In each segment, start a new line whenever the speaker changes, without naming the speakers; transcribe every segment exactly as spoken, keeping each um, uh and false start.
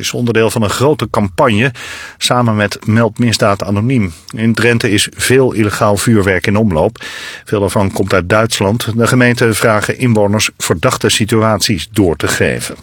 is onderdeel van een grote campagne samen met Meld Misdaad Anoniem. In Drenthe is veel illegaal vuurwerk in omloop. Veel daarvan komt uit Duitsland. De gemeenten vragen inwoners verdachte situaties door te geven.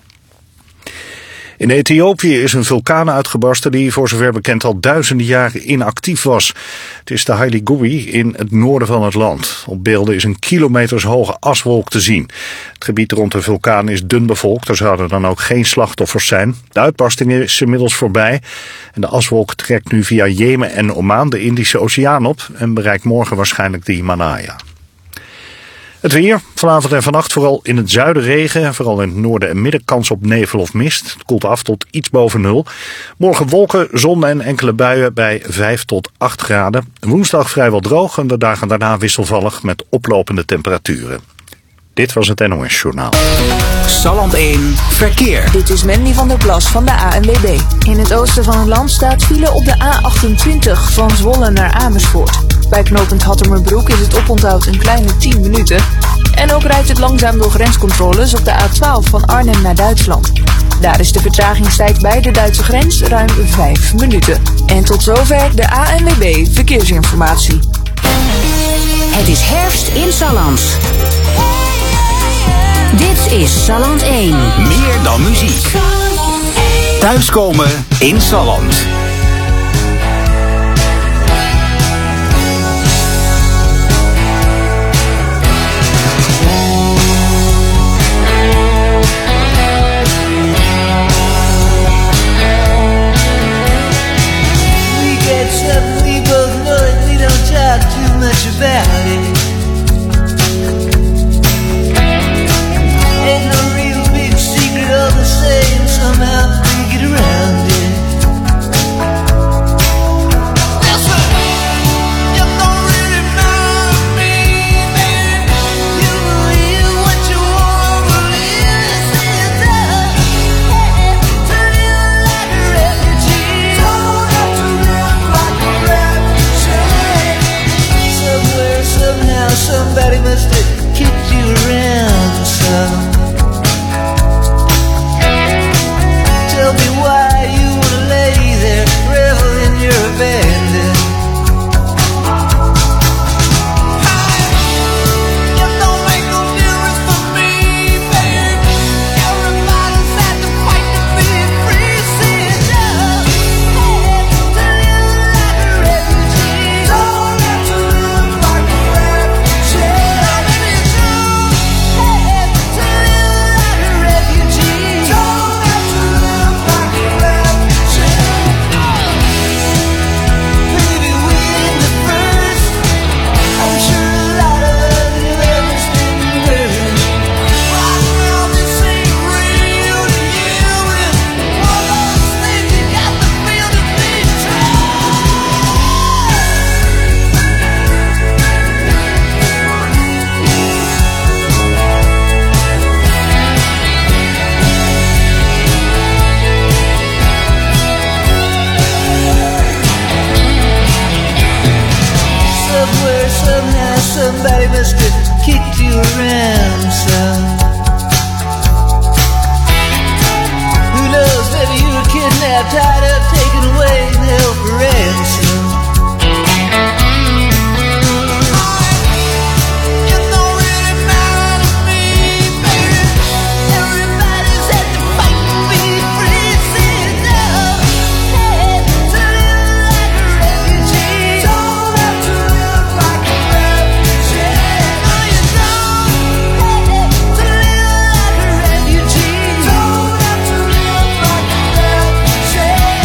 In Ethiopië is een vulkaan uitgebarsten die voor zover bekend al duizenden jaren inactief was. Het is de Haile Gouy in het noorden van het land. Op beelden is een kilometershoge aswolk te zien. Het gebied rond de vulkaan is dun bevolkt, er zouden dan ook geen slachtoffers zijn. De uitbarsting is inmiddels voorbij en de aswolk trekt nu via Jemen en Oman de Indische Oceaan op en bereikt morgen waarschijnlijk de Himalaya. Het weer, vanavond en vannacht vooral in het zuiden regen, vooral in het noorden en midden kans op nevel of mist. Het koelt af tot iets boven nul. Morgen wolken, zon en enkele buien bij vijf tot acht graden. Woensdag vrijwel droog en de dagen daarna wisselvallig met oplopende temperaturen. Dit was het N O S Journaal.
Salland één, verkeer.
Dit is Mandy van der Plas van de A N W B. In het oosten van het land staat file op de A achtentwintig van Zwolle naar Amersfoort. Bij knooppunt Hattemerbroek is het oponthoud een kleine tien minuten. En ook rijdt het langzaam door grenscontroles op de A twaalf van Arnhem naar Duitsland. Daar is de vertragingstijd bij de Duitse grens ruim vijf minuten. En tot zover de A N W B Verkeersinformatie.
Het is herfst in Salland. Dit is Salland één.
Meer dan muziek. Thuiskomen in Salland.
We both know that we don't talk too much about it. Ain't no real big secret, all the same, somehow we get around it. Listen, you don't really know me, baby. You believe what you want to believe. It's up, hey, to live like a refugee. Don't have to live like a refugee. Somewhere, somehow, somebody must have kicked you around some. Tell me why you wanna lay there, revel in your abandon. You don't make no difference for me, baby. Everybody's had to fight to be free. Sit up, hey, to live like a refugee. Don't have to live like a refugee. Now maybe it's true, hey, to live like a refugee. Don't have to live like a refugee. Baby, we ain't the first. I'm sure a lot of you ever been hurt. Right now this ain't real to you, and all those things you got to feel to be true. Somewhere, somehow, somebody must have kicked you around some. Who knows, maybe you were kidnapped, tied up, taken away, and held for ransom. You don't really matter to me, baby. Everybody's had to fight to be free. Sit up, hey, to live like a refugee. Don't have to live like a refugee. No, you don't, hey, to live like a refugee. Don't have to live like a refugee.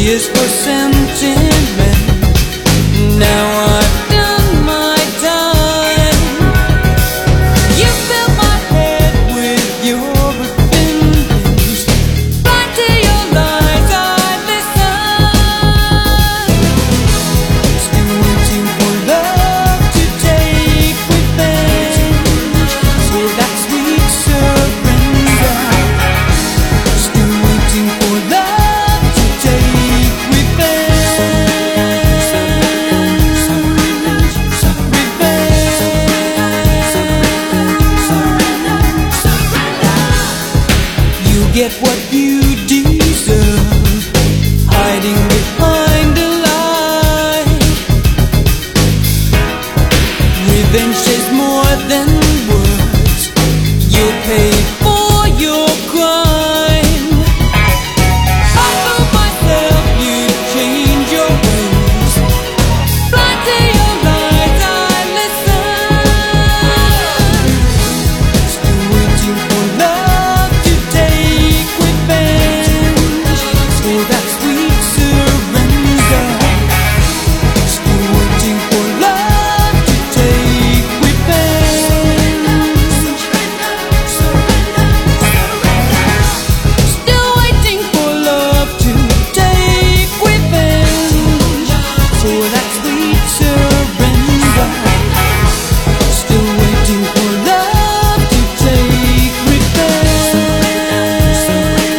is for sentiment. Now I've done my time. You fill my head with your opinions. Blind to your lies, I listen. Still waiting for love to take revenge for that sweet surrender. Still waiting for love to take revenge. You get what you deserve, hiding behind a lie. Revenge says more than words. You'll pay for your crime. I told myself you'd change your ways. Blind to your lies, I listen. Still waiting for love to take revenge for that sweet surrender. Still waiting for love to take revenge. Still waiting for love to take revenge for that sweet surrender. Still waiting for love to take revenge.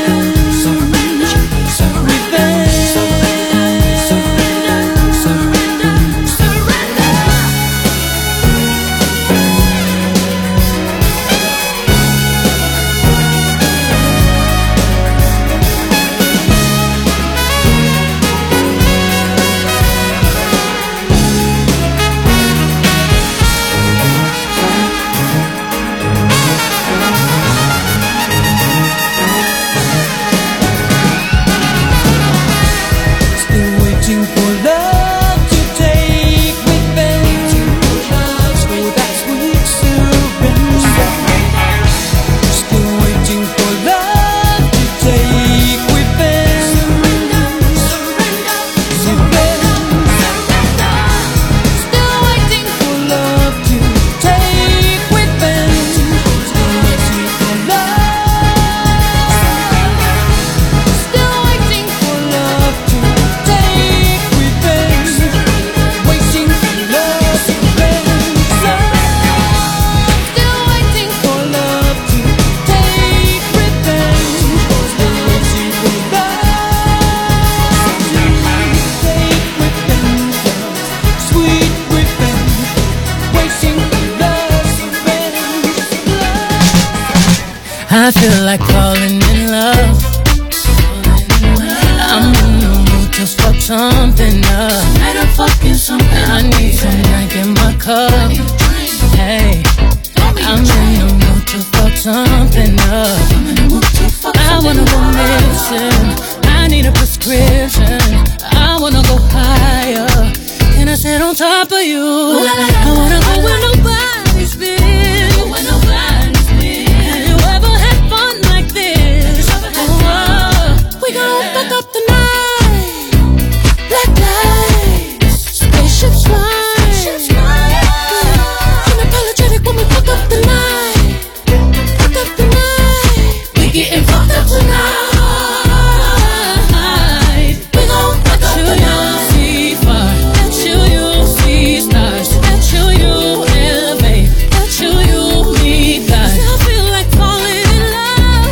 Still waiting for love to take revenge for that sweet surrender. Still waiting for love to take revenge. Still waiting for love to take revenge. Still waiting for love. Still waiting for love to take revenge. Waiting for love to revenge. Still waiting for love to take revenge. Still waiting for love to take revenge. Sweet revenge. Waiting for love to revenge.
I feel like falling in love. I'm in the mood to fuck something up. I need some drink in my cup. Hey, I'm in the mood to fuck something up. I wanna go missing. I need a prescription. I wanna go higher. Can I sit on top of you? I wanna go where nobody's been. Have you ever had fun like this? Oh, we gon' fuck up the night. Black lights, spaceships flying. Unapologetic when we fuck up the night. Fuck up the night. We getting fucked up tonight. We gon' fuck up the night. See far, that you you see stars, that you you elevate, that you you meet God. I feel like falling in love.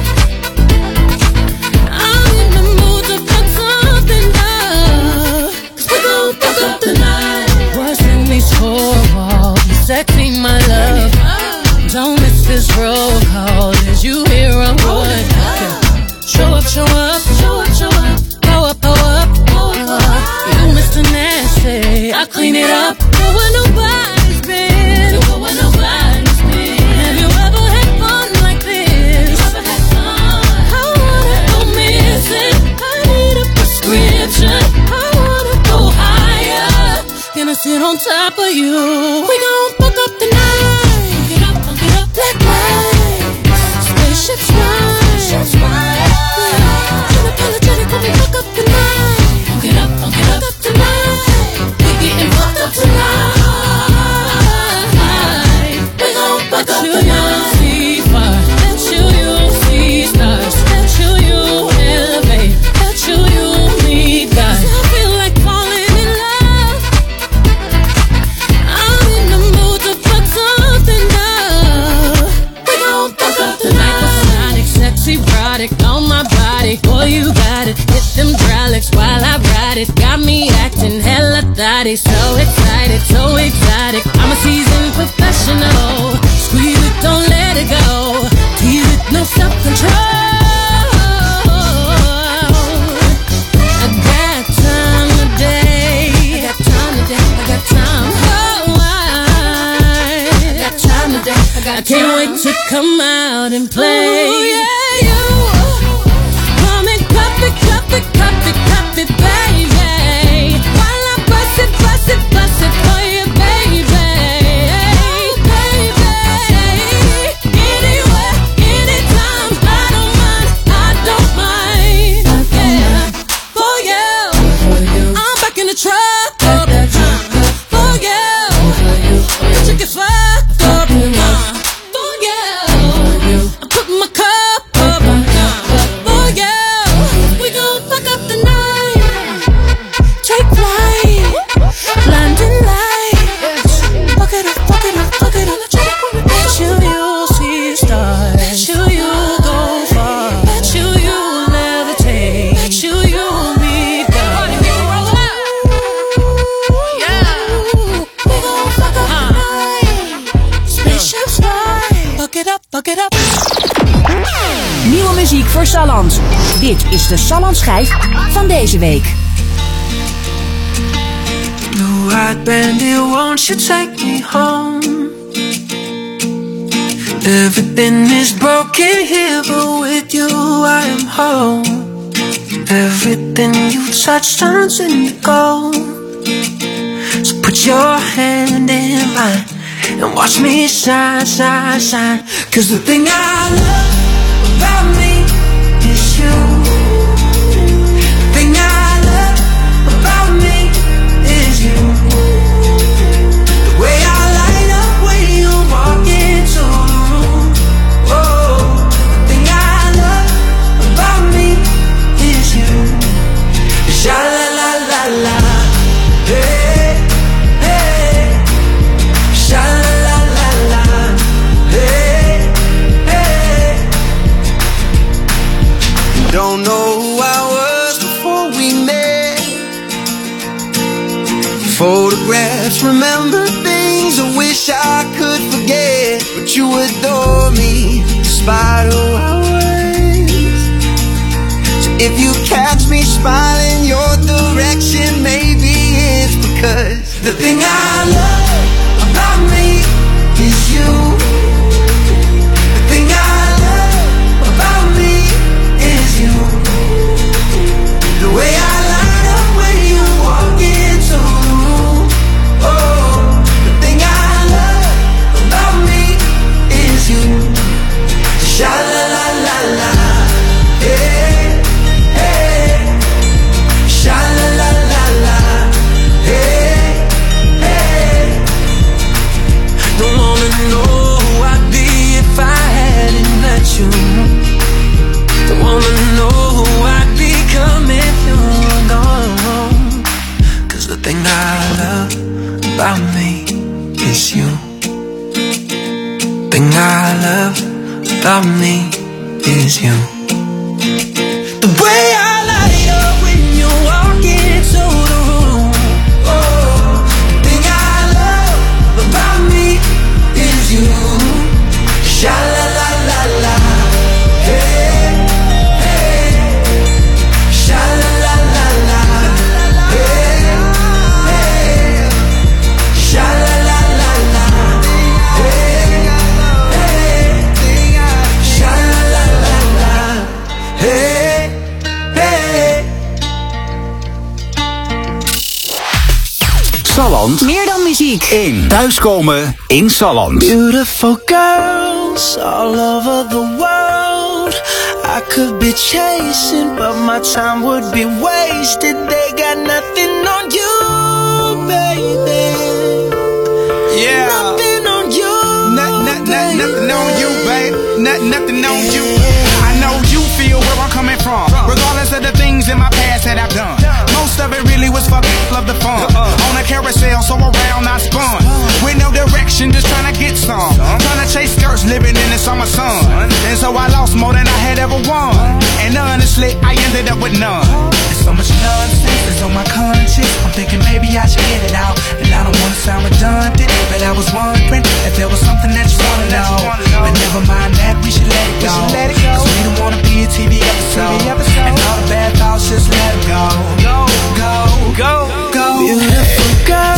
I'm in the mood to fuck something up. 'Cause we gon' fuck up the night. What's in these four walls? You sexy, my love. Don't miss this roll call. Did you hear a word? Show up, show up, show up, show up. Go up, go up, go up. You Mister Nasty, I clean it up. Go where nobody's been. Go where nobody's been. Have you ever had fun like this? Ever had fun? I wanna go missing. I need a prescription. I wanna go higher. Can I sit on top of you? We gon' fuck up the night. Get up, get up, black lights, spaceships fly. Unapologetic when we fuck up the night. you got it. Hit them hydraulics while I ride it. Got me acting hella thotty. So excited, so exotic. I'm a seasoned professional. Squeeze it, don't let it go. Tease it, no self-control. I got time today. I got time today. I got time. Oh, I, I got time today. I, got I can't time. wait to come out and play. Ooh, yeah, you. Come and cup it, cup it, cup it, cup it, baby. While I bust it, bust it, bust it for you, baby. Baby. Anywhere, anytime. I don't mind, I don't mind. Yeah. For you. I'm back in the truck. Up. For you. The chick is fucked up. For you. I put my cup up. For you. We gon' fuck up the night. Take flight. Blinding lights. Fuck it up, fuck it up, fuck it up. Bet you you'll see stars. Bet you you'll go far. Bet you you'll levitate. Bet you you'll be gone. We gon' fuck up the night. Spaceships fly. Fuck it up, fuck it up.
Nieuwe muziek voor Salland. Dit is de Salland schijf van deze week.
Blue eyed bandit, won't you take me home? Everything is broken here, but with you I am whole. Everything you touch turns into gold. So put your hand in mine and watch me shine, shine, shine. Cause the thing I love about me is you. The thing I love about me is you. The way I light up when you walk into the room. Oh, the thing I love about me is you. Sha la la la la. Hey, hey. Sha la la la la. Hey, hey. Don't know who I was before we met. Photographs, remember things I wish I could forget. But you adore me despite who I was. So if you catch me smiling your direction, maybe it's because the thing I love about me is you. The thing I love about me is you. The way I light up when you walk into the room. Oh, the thing I love about me is you. Sha la la la la. Hey, hey. Sha la la la la. Hey, hey. Don't wanna know who I'd be if I hadn't met you. Don't wanna know who I'd become if you were gone. Cause the thing I love about me is you. Thing I love about me is you. The way I light up when you walk into the room. Oh, the thing I love about me is you. Sha la la la la. Hey, hey. Sha la la la la. Hey, hey. Sha la la la la. Hey, hey. Sha la la la la. Hey, hey.
Salland
Meer dan muziek.
één. Thuiskomen in Salland.
Beautiful girls all over the world. I could be chasing, but my time would be wasted. They got nothing on you, baby.
Yeah.
Nothing on you.
Not, not, not, nothing on you, babe. Not, nothing on you. I know you feel where I'm coming from. Regardless of the things in my past that I've done. Most of it really was fucking love the fun. On a carousel, so around I spun. With no direction, just trying to get some. Trying to chase skirts first living in the summer sun. And so I lost more than I had ever won. And honestly, I ended up with none. There's so much nonsense that's on my conscience. I'm thinking maybe I should get it out. And I don't wanna sound redundant, but I was wondering if there was something that you wanna know. But never mind that, we should let it go. Cause we don't wanna be a T V episode. And all the bad thoughts, just let them go. Go, go, go, go.
Beautiful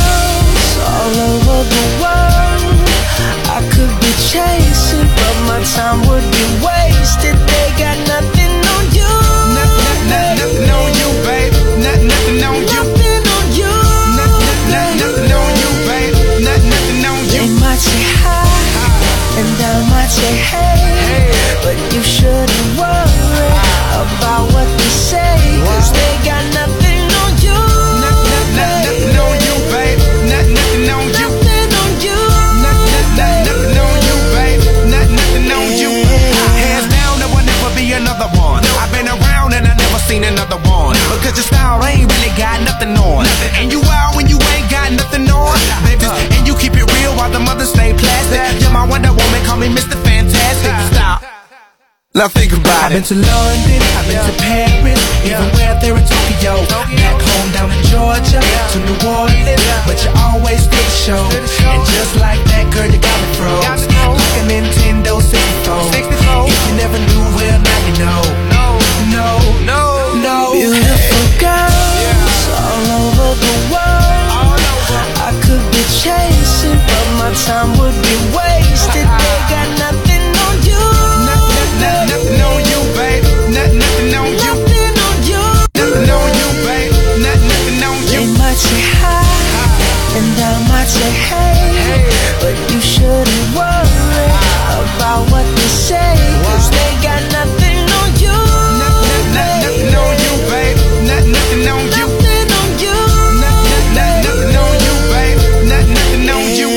girls all over the world. I could be chasing, but my time would be wasted. They got nothing on you.
Nothing, nothing, nothing on you, babe. Nothing, nothing on you.
Nothing on you.
Nothing, nothing, nothing on you, babe. Nothing, nothing on you.
They might say hi, and I might say hey, but you shouldn't worry about what they say, cause they got nothing on you.
Nothing, nothing on you, babe. Nothing, nothing on you.
Nothing on you.
Nothing, nothing on you, babe. Nothing, nothing on you. Hands down, there will never be another one. I've been around and I never seen another one. Because your style ain't really got nothing on. And you out when you ain't got nothing on, baby. And you keep it real while the mothers stay plastic. You're my Wonder Woman, call me Mister Fantastic. Stop. Now think about it. I've been to London, I've been to Paris, even where there in Tokyo. Back home down in Georgia, to New Orleans, but you always did the show. And just like that, girl, you got me froze. Like a Nintendo sixty-four. If you never knew, well, now you know. No, no, no, no.
Beautiful girls all over the world. I could be chasing, but my time would be wasted. They got nothing on you.
Nothing, nothing on you, babe. Nothing, nothing on you.
Nothing on you.
Nothing on you, babe. Nothing, nothing on you.
They might say hi, and I might say hey, but you shouldn't worry about what they say, cause they got nothing on you.
Nothing, nothing on you, babe. Nothing, nothing on you.
Nothing on you.
Nothing, nothing on you, babe. Nothing, nothing on you.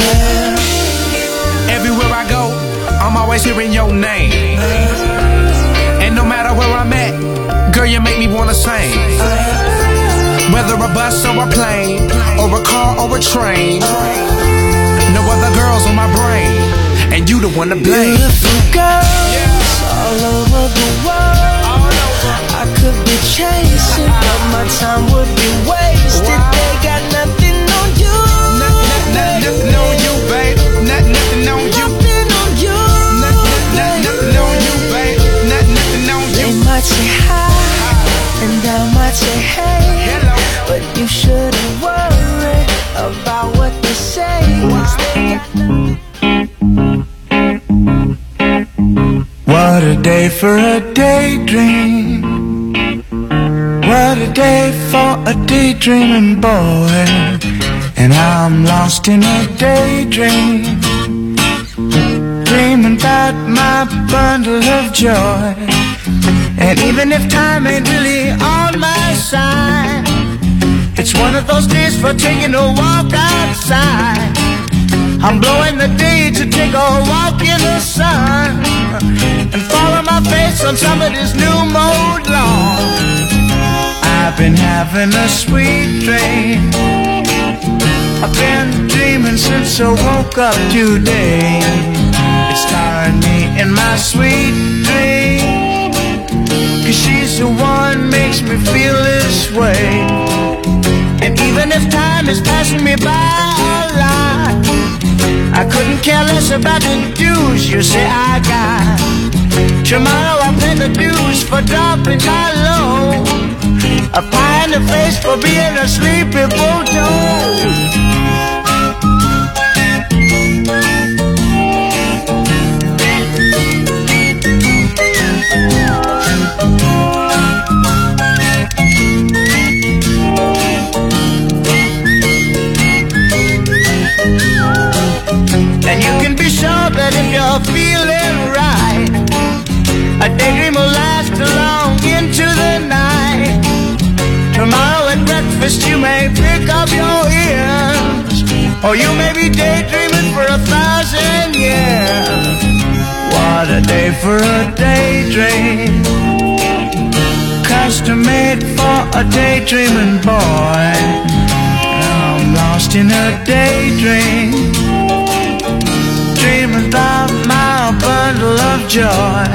Everywhere I go, I'm always hearing your name. And no matter where I'm at, girl, you make me wanna sing. Whether a bus or a plane, or a car or a train, no other girls on my brain, and you the one to blame.
Beautiful girls all over the world. I could be chasing, but my time would be wasted. They got nothing on you.
Nothing, nothing on you, babe. Nothing, nothing on you.
Nothing on you.
Nothing, nothing on you, babe. Nothing, nothing on you.
They might say hi, and I might say hey, but you shouldn't worry about what they say, cause they got nothing.
What a day for a daydream. What a day for a daydreaming boy. And I'm lost in a daydream, dreaming about my bundle of joy. And even if time ain't really on my side, it's one of those days for taking a walk outside. I'm blowing the day to take a walk in the sun and follow my face on somebody's new mode lawn. I've been having a sweet dream. I've been dreaming since I woke up today. It's starring me in my sweet dream, 'cause she's the one makes me feel this way. And even if time is passing me by a lot, I couldn't care less about the dues you say I got. Tomorrow I pay the dues for dropping my load, a pie in the face for being a sleepy bulldog. And you can be sure that if you're feeling right, a daydream will last long into the night. Tomorrow at breakfast you may pick up your ears, or you may be daydreaming for a thousand years. What a day for a daydream, custom made for a daydreaming boy. I'm lost in a daydream, dreaming without my bundle of joy.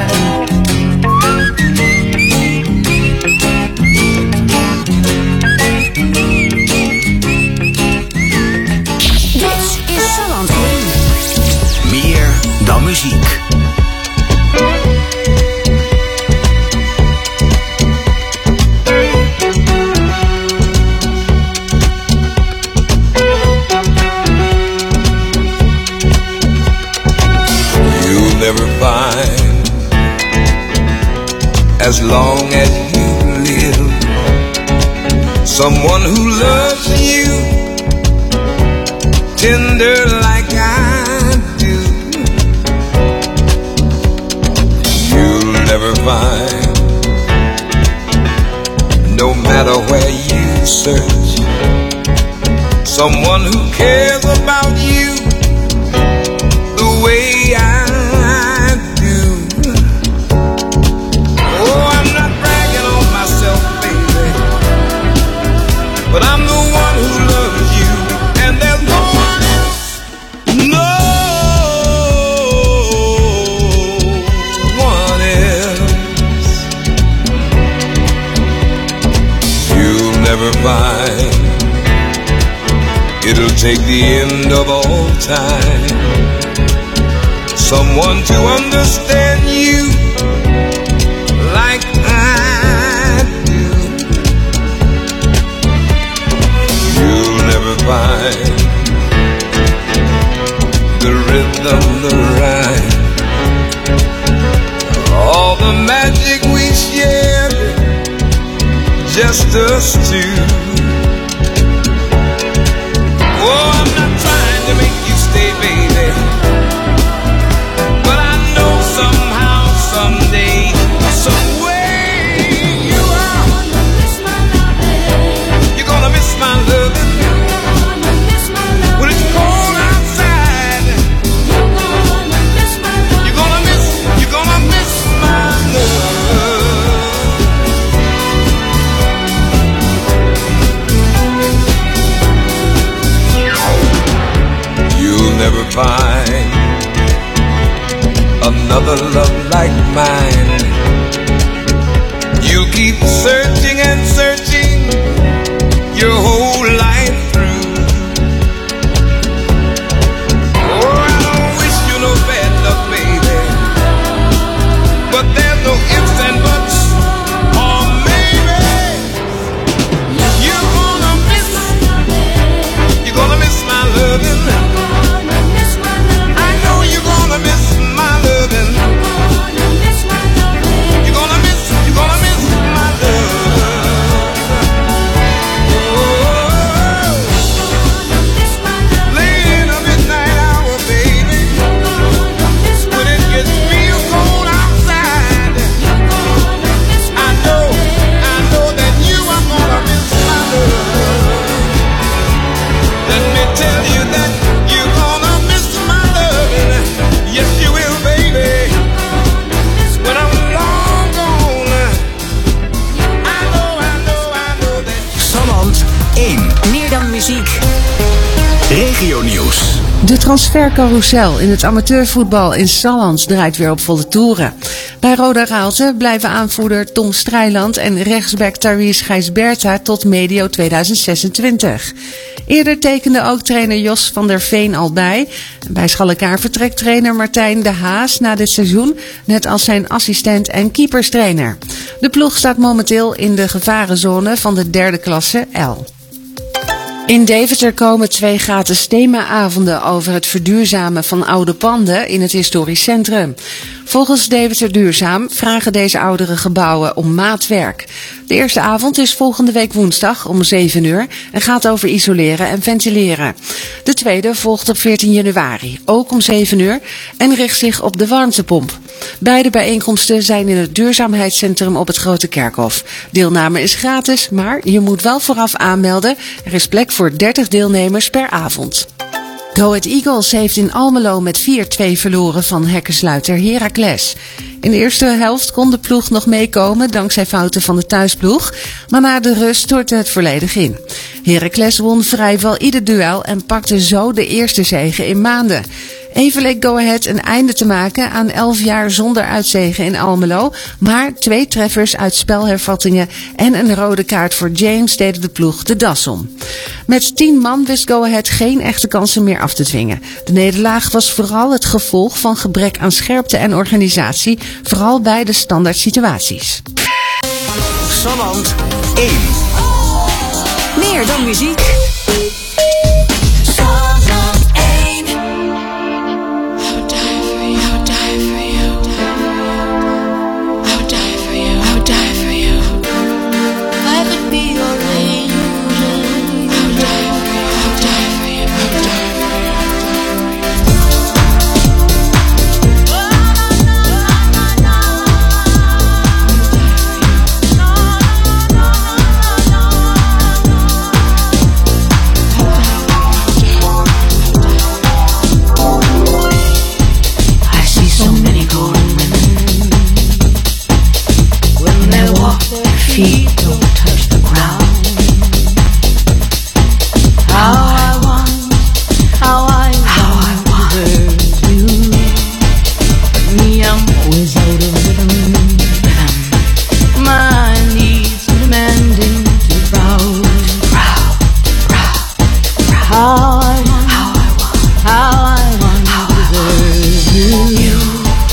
Meer dan muziek.
You'll never find, as long as you live, someone who loves you tender like I do. You'll never find, no matter where you search, someone who cares about you the way I do. Oh, I'm not bragging on myself, baby, but I'm the one who loves you, and there's no one else, no one else. You'll never find, it'll take the end of all time, someone to understand you like I do. You'll never find the rhythm, the rhyme, all the magic we shared, just us two. Oh, I'm not trying to make you stay, baby, but I know somehow, someday, some way you are. You're gonna miss my loving when it's cold outside. You're gonna miss, you're gonna miss my love. You'll never find another love like mine. You'll keep searching and searching your whole life through. Oh, I don't wish you no bad luck, baby, but there's no ifs and buts, or maybe you're gonna miss, you're gonna miss my loving. I know you're gonna miss my loving. You're gonna miss, you're gonna miss my love. Oh, late in the midnight hour, baby, when it gets real cold outside, I know, I know that you are gonna miss my love. Let me tell you that you're gonna miss my loving. Yes, you will, baby. When I'm long gone, I know, I know, I know that.
Salland één.
Meer dan muziek.
Regionieuws.
De transfercarousel in het amateurvoetbal in Salland draait weer op volle toeren. Bij Roda Raalte blijven aanvoerder Tom Strijland en rechtsback Tharies Gijsberta tot medio tweeduizend zesentwintig. Eerder tekende ook trainer Jos van der Veen al bij. Bij Schalekaar vertrekt trainer Martijn de Haas na dit seizoen, net als zijn assistent en keeperstrainer. De ploeg staat momenteel in de gevarenzone van de derde klasse L. In Deventer komen twee gratis themaavonden over het verduurzamen van oude panden in het historisch centrum. Volgens Deventer Duurzaam vragen deze oudere gebouwen om maatwerk. De eerste avond is volgende week woensdag om zeven uur en gaat over isoleren en ventileren. De tweede volgt op veertien januari, ook om zeven uur, en richt zich op de warmtepomp. Beide bijeenkomsten zijn in het duurzaamheidscentrum op het Grote Kerkhof. Deelname is gratis, maar je moet wel vooraf aanmelden. Er is plek voor dertig deelnemers per avond. Go Ahead Eagles heeft in Almelo met vier twee verloren van hekkensluiter Heracles. In de eerste helft kon de ploeg nog meekomen dankzij fouten van de thuisploeg, maar na de rust stortte het volledig in. Heracles won vrijwel ieder duel en pakte zo de eerste zege in maanden. Even leek Go Ahead een einde te maken aan elf jaar zonder uitzegen in Almelo. Maar twee treffers uit spelhervattingen en een rode kaart voor James deden de ploeg de das om. Met tien man wist Go Ahead geen echte kansen meer af te dwingen. De nederlaag was vooral het gevolg van gebrek aan scherpte en organisatie, vooral bij de standaard situaties.
Salland één.
Meer dan muziek.
Feet don't touch the ground. How I want, how I how I want you. Me, I'm always out of rhythm. My needs demanding to bow, bow, bow. How I want, how I want, how I want to deserve you. you.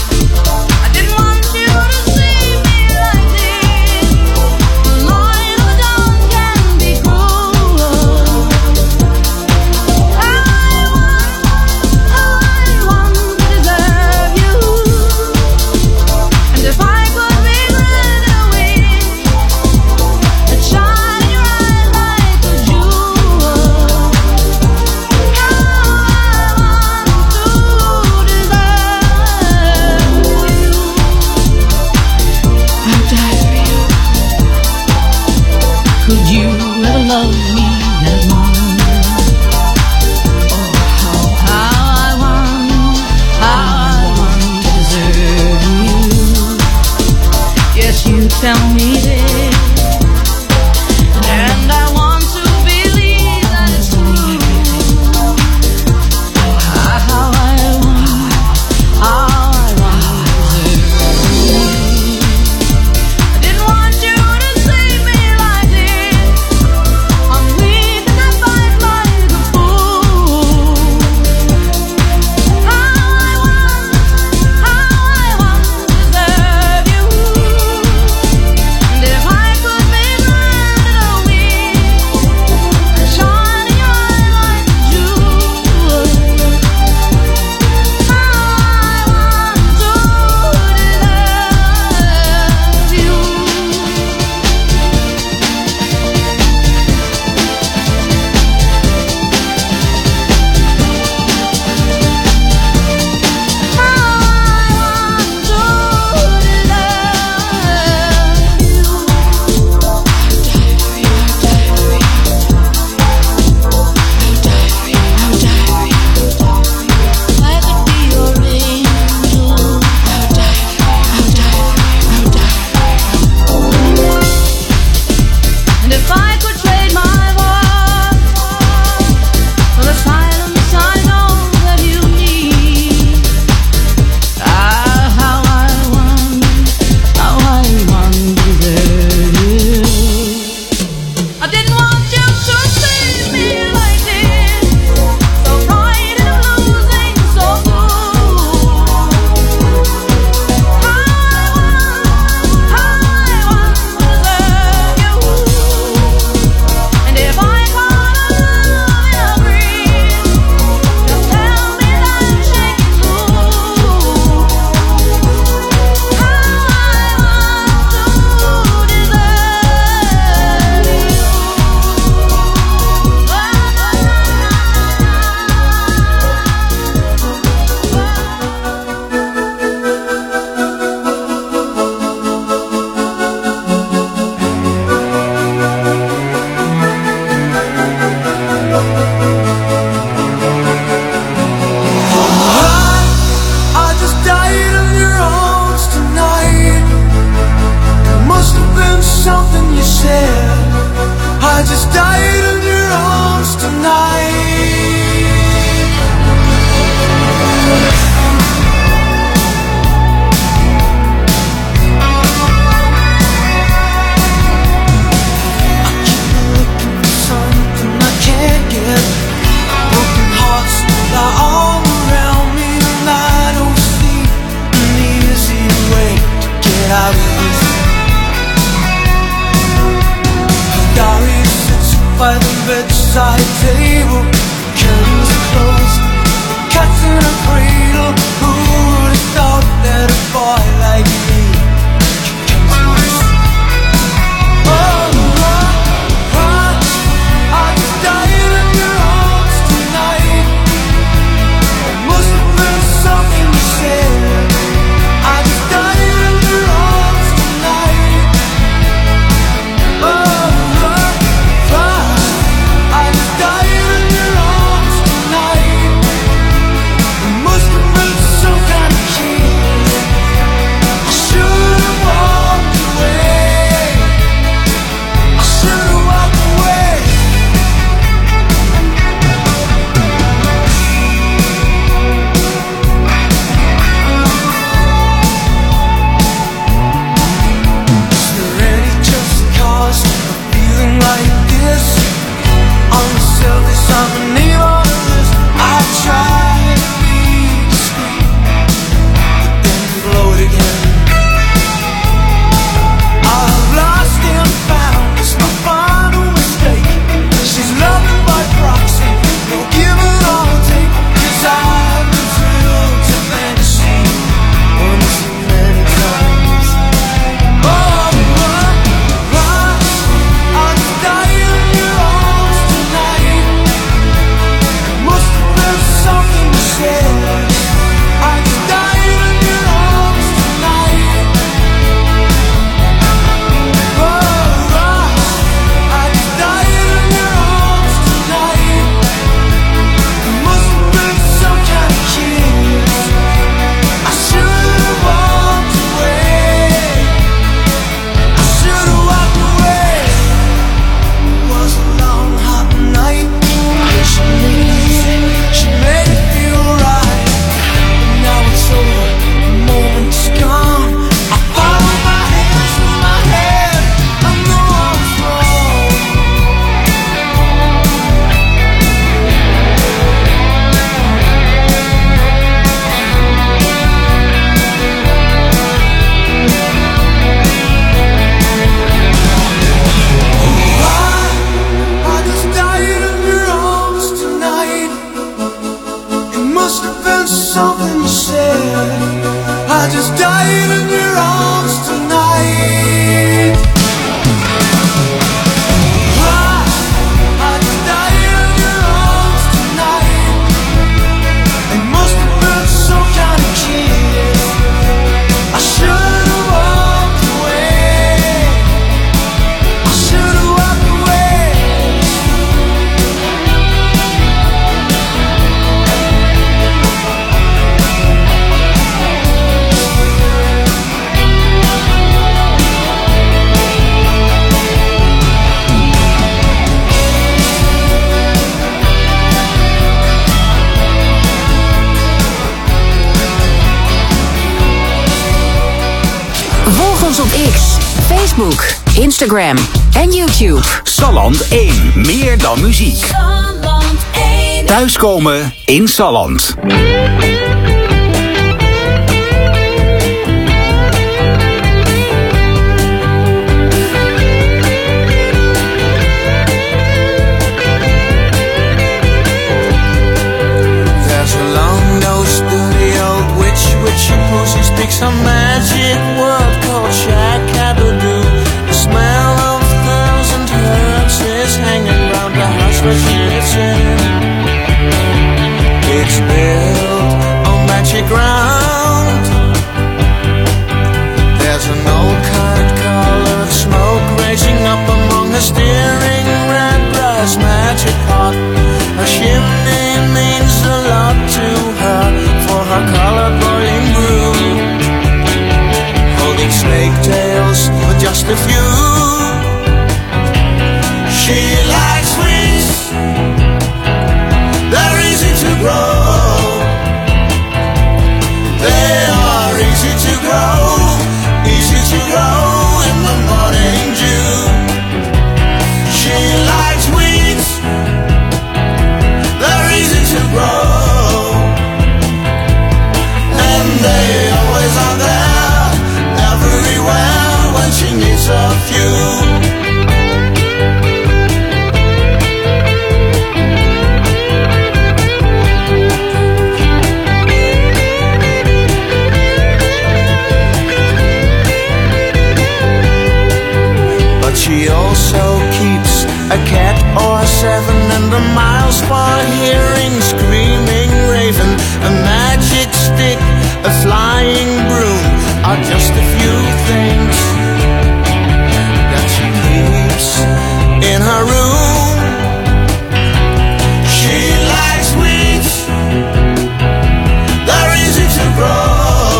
Tell me this, and I want to believe that it's true. How I want, how I want to deserve you. I didn't want you to save me like this. I'm weak and I fight like a fool. How I want, how I want to deserve you. If I could be granted a wish, a shine in your eyes like a jewel, how I want to deserve you. And if I could trade my voice for the silence I know that you need, ah, how I want, how I want to deserve you. I didn't want you to see me like this, so frightened of losing, so fool. How I want, how I want to deserve you. And if I caught a love in a breeze, just tell me that I'm shaking loose. How I want to deserve you.
I just died in your arms tonight. It must have been something you said. I just died in your arms tonight. Out of this. Dolly sits by the bedside table, curtains are closed, the cat's in a cradle. Who would have thought that a boy like me could come to this? Oh, oh, oh, I just died in your arms tonight. There must have been something you said. I just died in your arms tonight. Oh, oh, oh, I just died in your arms tonight. It must have been some kind of kiss. I should have walked away. I should have walked away. Is there any just cause for feeling like this? On the surface of an evil list, I try to be discreet, but then blow it again. I've lost and found, it's my final mistake. She's loving by proxy, no give and all take. 'Cause I've been thrilled to fantasy once too many times. Oh, oh, oh, I just died in your arms tonight. It must have been something you said. I just died in your arms tonight. Oh, oh, I just died in your arms tonight. It must have been some kind of kiss. I should have walked away. I should have walked away. It was a long hot night. She made it easy, she made it feel right. But now it's over, the moment's gone. I follow my hands through my head. I know I was wrong. I, I just died in your arms tonight. It must have been something you said. I just died in your arms tonight. I, I just died in your arms tonight. It must have been some kind of kiss. I should have walked away. I should have walked away.
Volg ons op X, Facebook, Instagram en YouTube.
Salland één. Meer dan muziek. Thuiskomen in Salland.
There's a long nose studio witch, witchy pussy speaks a magic word called Shakabadoo. The smell of a thousand herbs is hanging round the house where she lives in. It's built on magic ground. There's an old kite colored smoke racing up among the steering red brass magic pot. A chimney means a lot to her for her colored boiling brew. Holding snake tails with just a few. She likes wings also keeps a cat or seven and a miles far hearing screaming raven. A magic stick, a flying broom are just a few things that she keeps in her room. She likes weeds, they're easy to grow.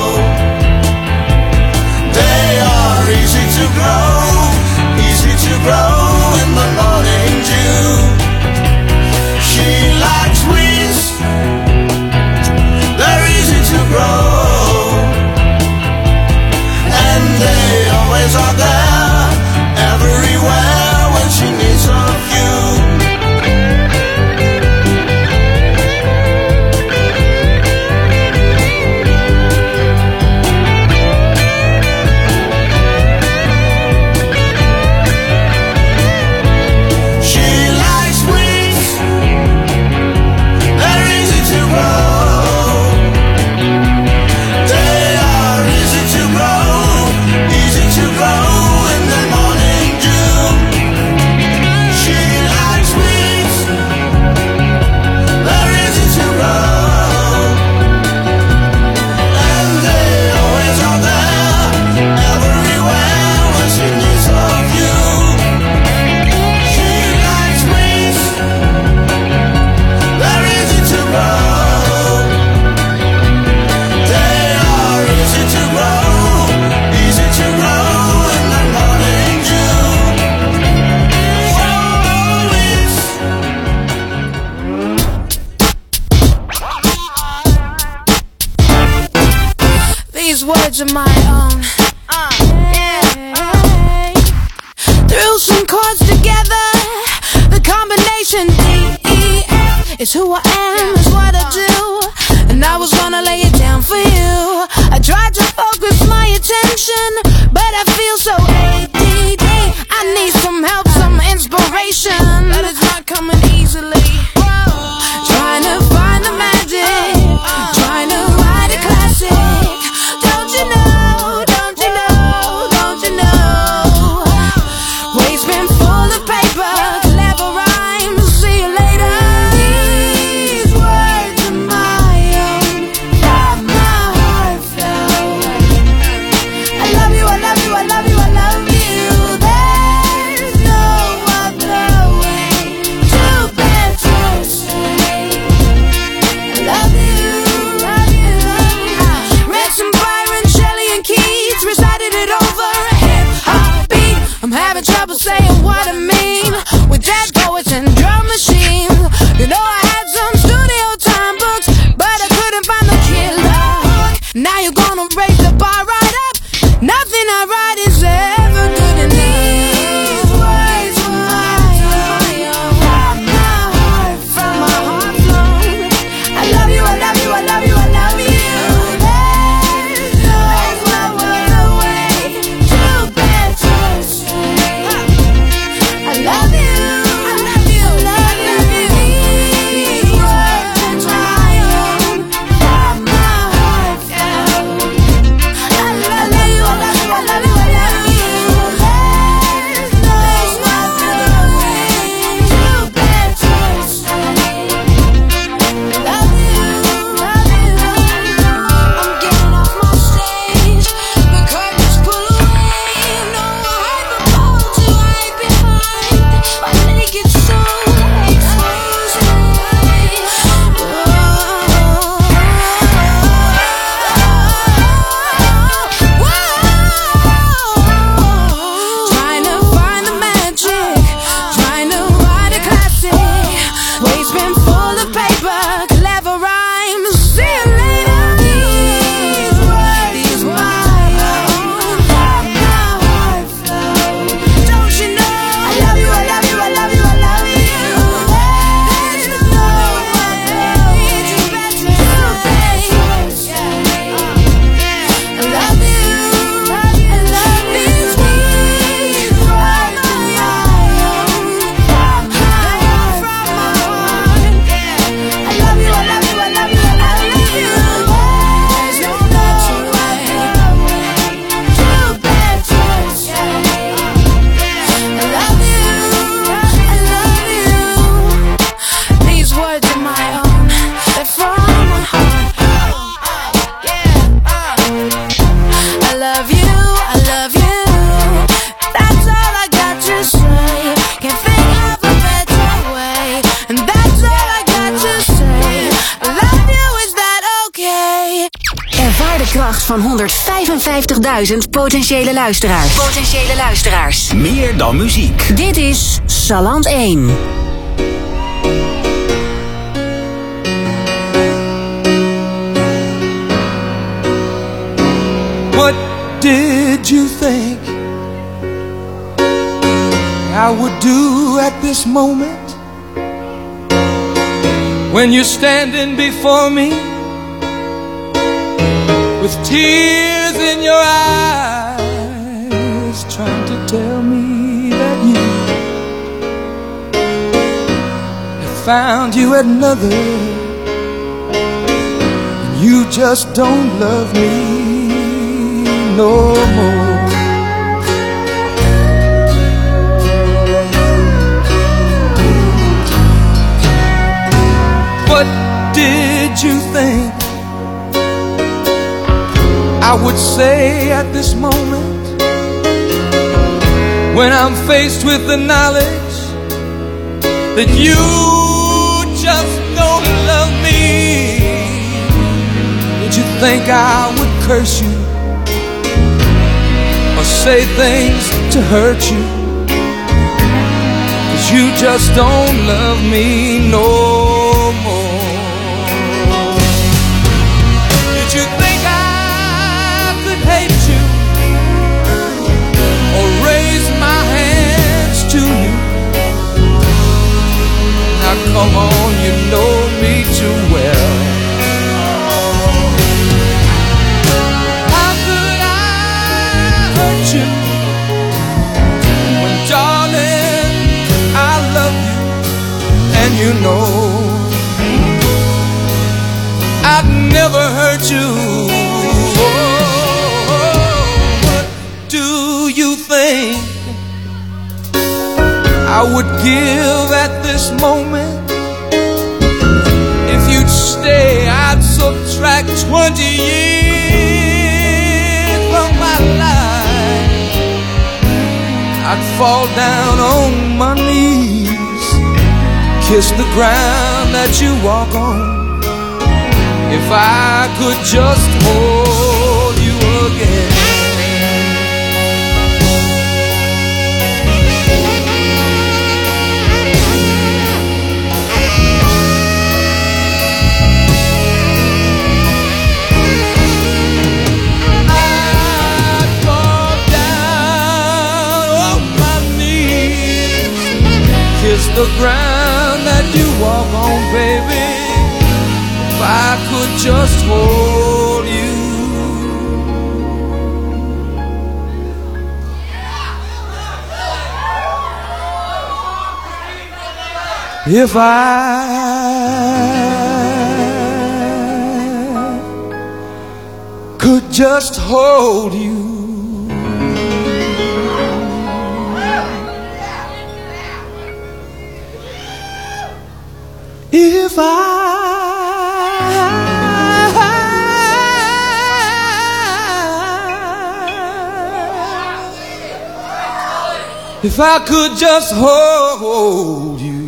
They are easy to grow, easy to grow in the morning dew. She likes weeds, they're easy to grow, and they always are there, everywhere when she needs a few. She likes weeds, they're easy to grow. They are easy to grow, easy to grow in the morning dew. She likes weeds, they're easy to grow, and they always are there, everywhere when she needs a few. She likes weeds, they're easy to grow. They are easy to grow, easy to grow in the morning dew. Always.
These words are my own. Threw some chords together. The combination D E F is who I am, is what I do. And I was gonna lay it down for you. I tried to focus my attention, but I feel so A D D. I need some help, some inspiration. That is not coming easily. Trying to find the magic, trying to write a classic. Don't you know, don't you know, don't you know? Waves been full of paper, clever rhymes, see you later. These words are my own, from my heart felt. I love you, I love you, I love you, I love you. There's no other way to best
van honderdvijfenvijftigduizend potentiële luisteraars. Potentiële luisteraars.
Meer dan muziek.
Dit is Salland één.
What did you think I would do at this moment when you're standing before me with tears in your eyes, trying to tell me that you have found you another and you just don't love me no more? What did you think I would say at this moment when I'm faced with the knowledge that you just don't love me? Did you think I would curse you or say things to hurt you? 'Cause you just don't love me no more. Did you think I could hate you or raise my hands to you? Now come on, you know me too well. How could I hurt you when, darling, I love you and you know I'd never hurt you? Oh, what do you think I would give at this moment? If you'd stay, I'd subtract twenty years from my life. I'd fall down on my knees, kiss the ground that you walk on, if I could just hold you again. I'd fall down on my knees, kiss the ground that you walk on, baby, if I could just hold you. If I could just hold you. If I If I could just hold you.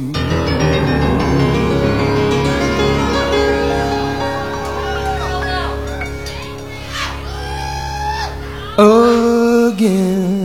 Again.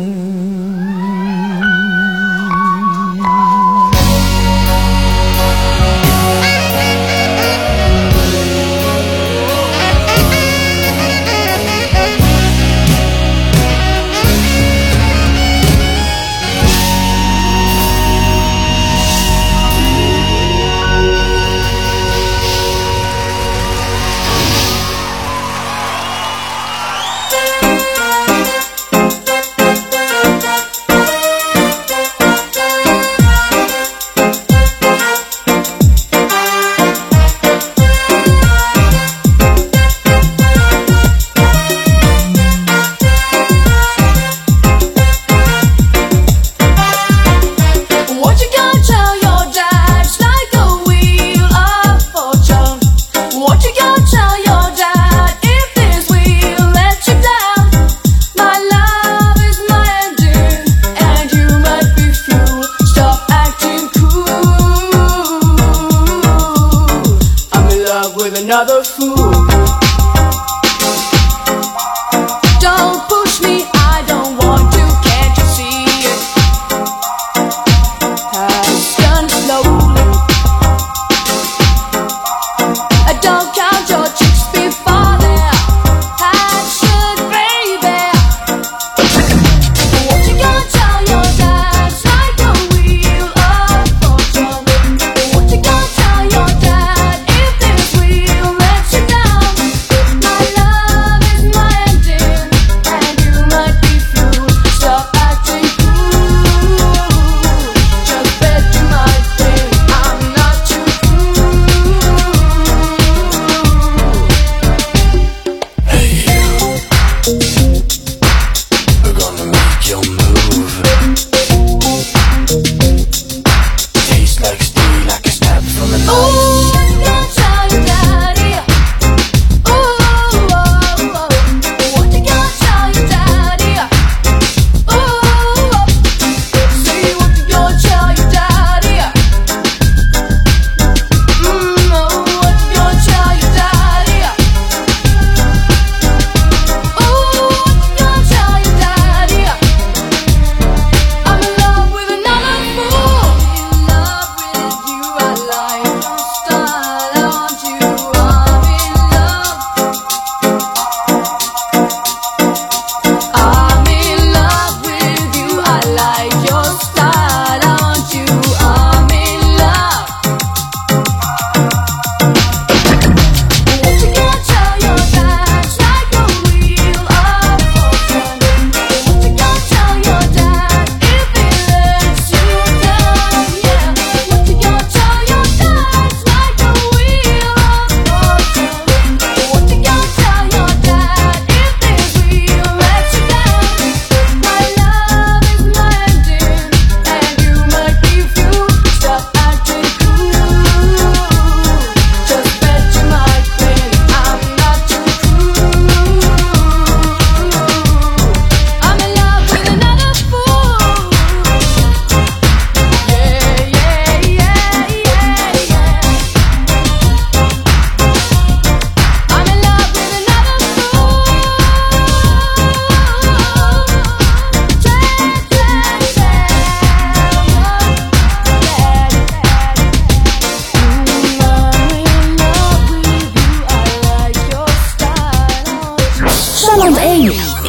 Another fool.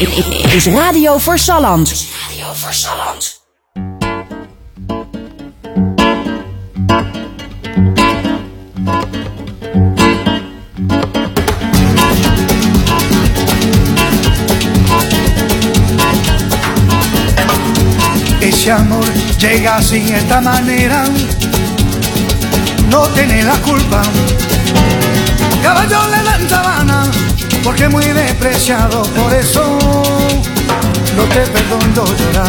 is Radio voor Salland. Radio voor Salland.
Ese amor llega así, esta manera, no tiene la culpa. Caballo le dan sabana, porque muy despreciado, por eso no te perdono llorar.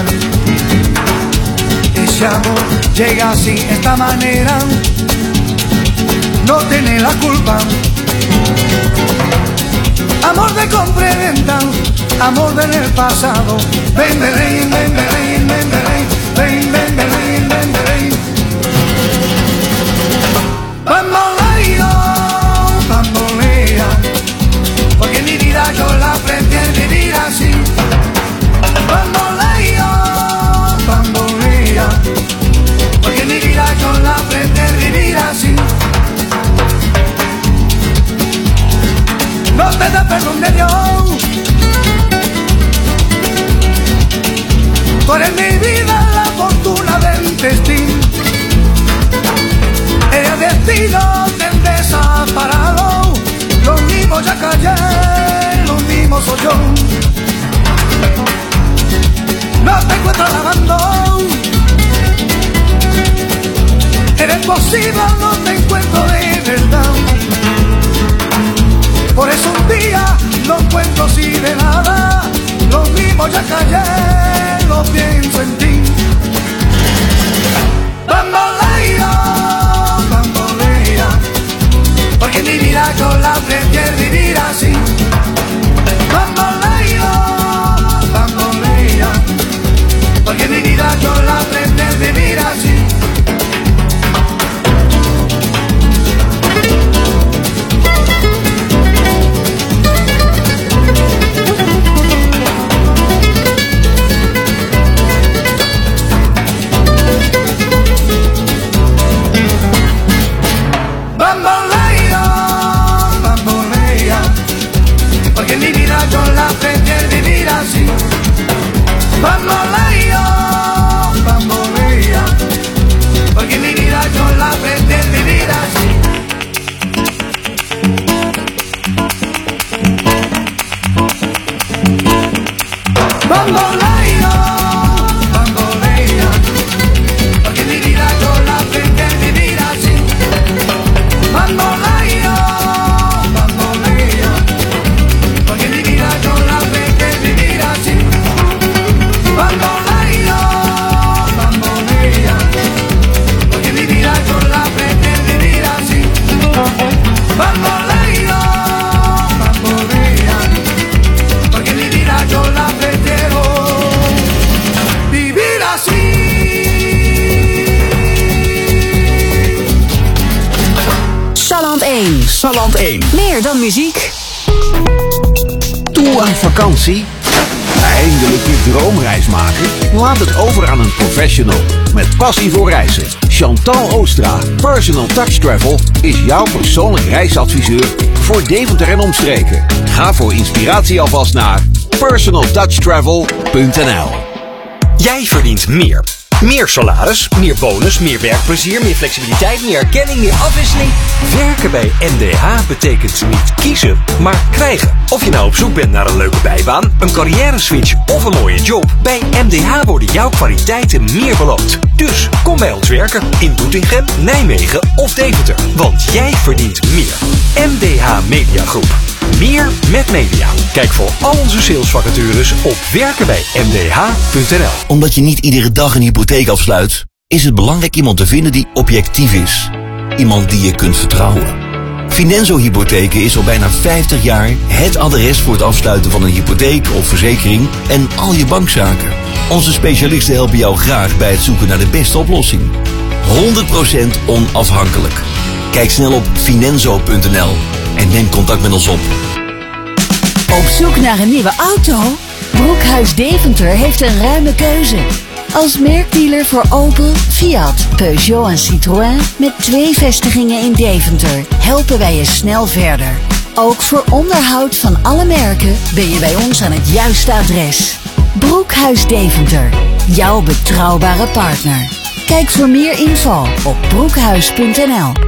Ese amor llega así, esta manera, no tiene la culpa. Amor de compra y venta, amor del pasado. Ven, ven, ven, ven, ven, ven, ven, ven, ven, ven, ven, ven. Bamboleo, bambolea, porque mi vida yo la prefiero vivir así. Bamboleo, bambolea, porque mi vida yo la prefiero vivir así. No te da perdón de Dios, tú eres mi vida, la fortuna del destino. El destino te desaparado, lo mismo ya callé, lo mismo soy yo. No te encuentro lavando, eres posible, no te encuentro de verdad. Por eso un día no encuentro así de nada, lo mismo ya callé, lo pienso en ti. Bamboleo, bambolea, porque mi vida yo la prefiero vivir así. Bamboleo, bambolea, porque mi vida yo la prefiero vivir así. Bamboleo, bambolea, porque mi vida yo la prefiero vivir así. Bamboleo, bambolea, porque mi vida yo la prefiero vivir así. Bamboleo, bambolea, porque mi vida yo la prefiero vivir así. Bamboleo, bambolea, porque mi vida yo la prefiero vivir así. Bamboleo, bambolea, porque mi vida yo la prefiero vivir así. Bamboleo, bambolea, porque mi vida yo la prefiero vivir así.
Salland één.
Salland één.
Meer dan muziek.
Toe aan vakantie? Eindelijk je droomreis maken? Laat het over aan een professional met passie voor reizen. Chantal Oostra, Personal Touch Travel, is jouw persoonlijk reisadviseur voor Deventer en omstreken. Ga voor inspiratie alvast naar personal touch travel punt n l.
Jij verdient meer. Meer salaris, meer bonus, meer werkplezier, meer flexibiliteit, meer erkenning, meer afwisseling. Werken bij M D H betekent niet kiezen, maar krijgen. Of je nou op zoek bent naar een leuke bijbaan, een carrière switch of een mooie job. Bij M D H worden jouw kwaliteiten meer beloond. Dus kom bij ons werken in Doetinchem, Nijmegen of Deventer. Want jij verdient meer. M D H Media Groep. Meer met media. Kijk voor al onze salesvacatures op werken bij m d h punt n l.
Omdat je niet iedere dag een hypotheek afsluit, is het belangrijk iemand te vinden die objectief is. Iemand die je kunt vertrouwen. Finanzo Hypotheken is al bijna vijftig jaar het adres voor het afsluiten van een hypotheek of verzekering en al je bankzaken. Onze specialisten helpen jou graag bij het zoeken naar de beste oplossing. honderd procent onafhankelijk. Kijk snel op finanzo punt n l en neem contact met ons op.
Op zoek naar een nieuwe auto? Broekhuis Deventer heeft een ruime keuze. Als merkdealer voor Opel, Fiat, Peugeot en Citroën met twee vestigingen in Deventer helpen wij je snel verder. Ook voor onderhoud van alle merken ben je bij ons aan het juiste adres. Broekhuis Deventer, jouw betrouwbare partner. Kijk voor meer info op broekhuis punt n l.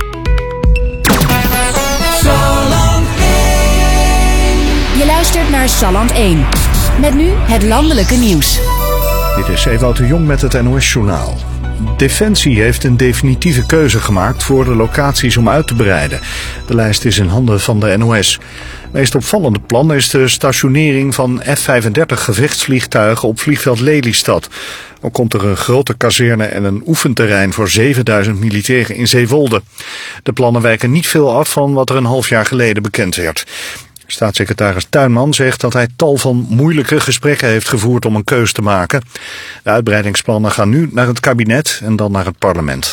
Je luistert naar Salland één. Met nu het landelijke nieuws.
Dit is Ewout de Jong met het N O S-journaal. Defensie heeft een definitieve keuze gemaakt voor de locaties om uit te breiden. De lijst is in handen van de N O S. Het meest opvallende plan is de stationering van F vijfendertig gevechtsvliegtuigen op vliegveld Lelystad. Ook komt er een grote kazerne en een oefenterrein voor zevenduizend militairen in Zeewolde. De plannen wijken niet veel af van wat er een half jaar geleden bekend werd. Staatssecretaris Tuinman zegt dat hij tal van moeilijke gesprekken heeft gevoerd om een keus te maken. De uitbreidingsplannen gaan nu naar het kabinet en dan naar het parlement.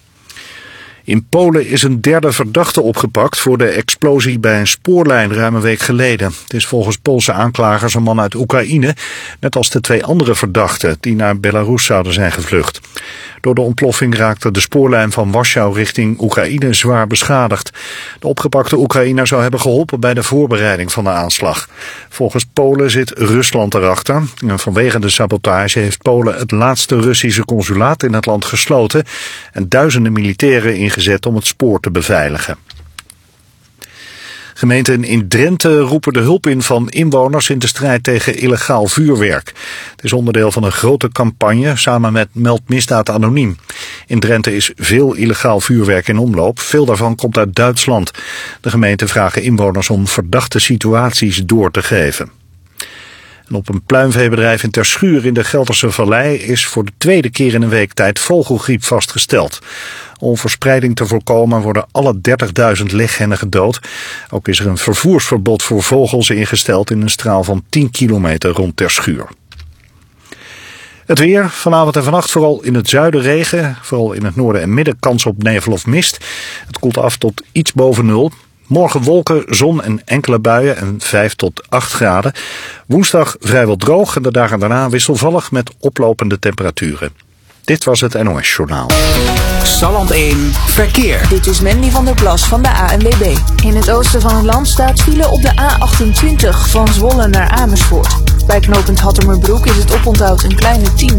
In Polen is een derde verdachte opgepakt voor de explosie bij een spoorlijn ruim een week geleden. Het is volgens Poolse aanklagers een man uit Oekraïne, net als de twee andere verdachten die naar Belarus zouden zijn gevlucht. Door de ontploffing raakte de spoorlijn van Warschau richting Oekraïne zwaar beschadigd. De opgepakte Oekraïner zou hebben geholpen bij de voorbereiding van de aanslag. Volgens Polen zit Rusland erachter. En vanwege de sabotage heeft Polen het laatste Russische consulaat in het land gesloten en duizenden militairen ingezet om het spoor te beveiligen. Gemeenten in Drenthe roepen de hulp in van inwoners in de strijd tegen illegaal vuurwerk. Het is onderdeel van een grote campagne samen met Meld Misdaad Anoniem. In Drenthe is veel illegaal vuurwerk in omloop. Veel daarvan komt uit Duitsland. De gemeenten vragen inwoners om verdachte situaties door te geven. En op een pluimveebedrijf in Terschuur in de Gelderse Vallei is voor de tweede keer in een week tijd vogelgriep vastgesteld. Om verspreiding te voorkomen worden alle dertigduizend leghennen gedood. Ook is er een vervoersverbod voor vogels ingesteld in een straal van tien kilometer rond Terschuur. Het weer, vanavond en vannacht vooral in het zuiden regen. Vooral in het noorden en midden kans op nevel of mist. Het koelt af tot iets boven nul. Morgen wolken, zon en enkele buien en vijf tot acht graden. Woensdag vrijwel droog en de dagen daarna wisselvallig met oplopende temperaturen. Dit was het N O S-journaal.
Salland één Verkeer.
Dit is Mandy van der Plas van de A N W B. In het oosten van het land staat file op de A achtentwintig van Zwolle naar Amersfoort. Bij knooppunt Hattemerbroek is het oponthoud een kleine tien